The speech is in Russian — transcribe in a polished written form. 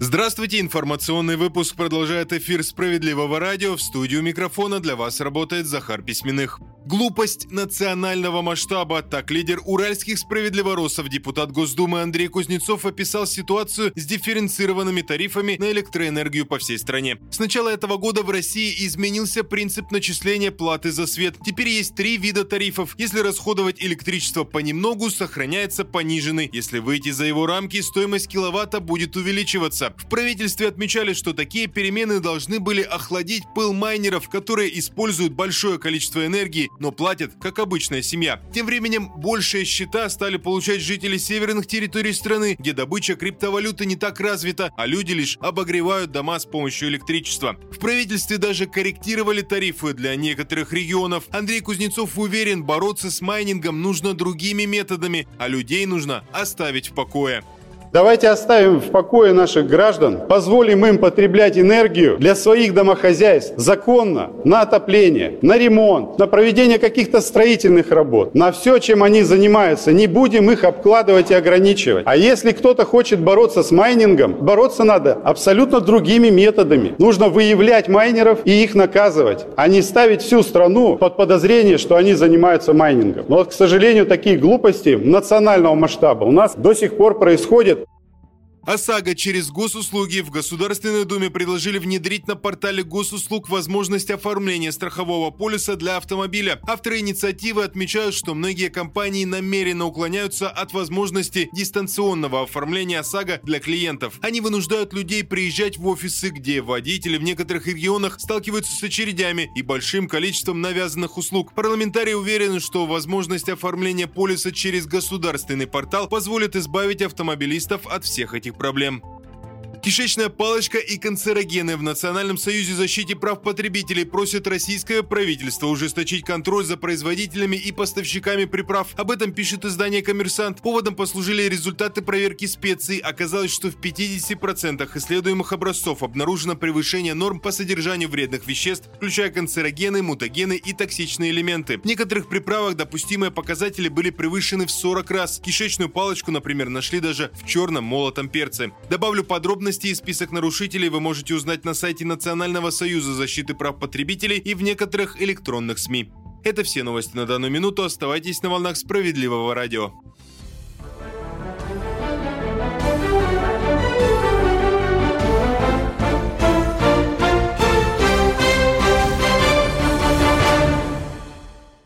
Здравствуйте, информационный выпуск продолжает эфир «Справедливого радио». В студию микрофона для вас работает Захар Письменных. Глупость национального масштаба. Так лидер уральских справедливоросов, депутат Госдумы Андрей Кузнецов описал ситуацию с дифференцированными тарифами на электроэнергию по всей стране. С начала этого года в России изменился принцип начисления платы за свет. Теперь есть 3 вида тарифов. Если расходовать электричество понемногу, сохраняется пониженный. Если выйти за его рамки, стоимость киловатта будет увеличиваться. В правительстве отмечали, что такие перемены должны были охладить пыл майнеров, которые используют большое количество энергии, но платят, как обычная семья. Тем временем, большие счета стали получать жители северных территорий страны, где добыча криптовалюты не так развита, а люди лишь обогревают дома с помощью электричества. В правительстве даже корректировали тарифы для некоторых регионов. Андрей Кузнецов уверен, бороться с майнингом нужно другими методами, а людей нужно оставить в покое. Давайте оставим в покое наших граждан, позволим им потреблять энергию для своих домохозяйств законно, на отопление, на ремонт, на проведение каких-то строительных работ, на все, чем они занимаются. Не будем их обкладывать и ограничивать. А если кто-то хочет бороться с майнингом, бороться надо абсолютно другими методами. Нужно выявлять майнеров и их наказывать, а не ставить всю страну под подозрение, что они занимаются майнингом. Но вот, к сожалению, такие глупости национального масштаба у нас до сих пор происходят. ОСАГО через госуслуги в Государственной Думе предложили внедрить на портале госуслуг возможность оформления страхового полиса для автомобиля. Авторы инициативы отмечают, что многие компании намеренно уклоняются от возможности дистанционного оформления ОСАГО для клиентов. Они вынуждают людей приезжать в офисы, где водители в некоторых регионах сталкиваются с очередями и большим количеством навязанных услуг. Парламентарии уверены, что возможность оформления полиса через государственный портал позволит избавить автомобилистов от всех этих проблем. Кишечная палочка и канцерогены. В Национальном союзе защиты прав потребителей просят российское правительство ужесточить контроль за производителями и поставщиками приправ. Об этом пишет издание «Коммерсант». Поводом послужили результаты проверки специй. Оказалось, что в 50% исследуемых образцов обнаружено превышение норм по содержанию вредных веществ, включая канцерогены, мутагены и токсичные элементы. В некоторых приправах допустимые показатели были превышены в 40 раз. Кишечную палочку, например, нашли даже в черном молотом перце. Добавлю подробности и список нарушителей вы можете узнать на сайте Национального союза защиты прав потребителей и в некоторых электронных СМИ. Это все новости на данную минуту. Оставайтесь на волнах Справедливого радио.